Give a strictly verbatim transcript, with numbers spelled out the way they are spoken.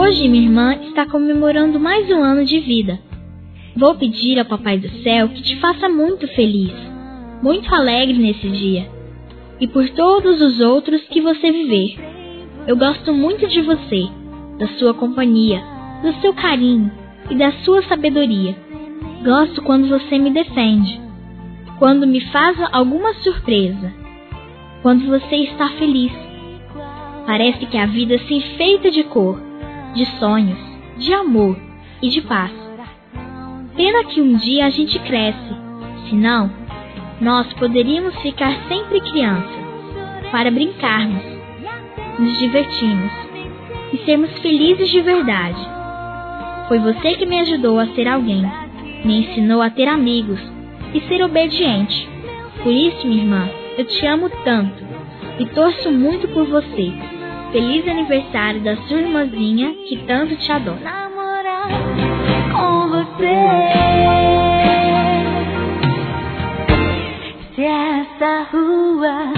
Hoje minha irmã está comemorando mais um ano de vida. Vou pedir ao Papai do Céu que te faça muito feliz, muito alegre nesse dia, e por todos os outros que você viver. Eu gosto muito de você, da sua companhia, do seu carinho e da sua sabedoria. Gosto quando você me defende, quando me faz alguma surpresa, quando você está feliz. Parece que a vida se enfeita de cor, de sonhos, de amor e de paz. Pena que um dia a gente cresce, senão nós poderíamos ficar sempre crianças, para brincarmos, nos divertirmos e sermos felizes de verdade. Foi você que me ajudou a ser alguém, me ensinou a ter amigos e ser obediente. Por isso, minha irmã, eu te amo tanto e torço muito por você. Feliz aniversário da sua irmãzinha que tanto te adora. Namorar com você. Se essa rua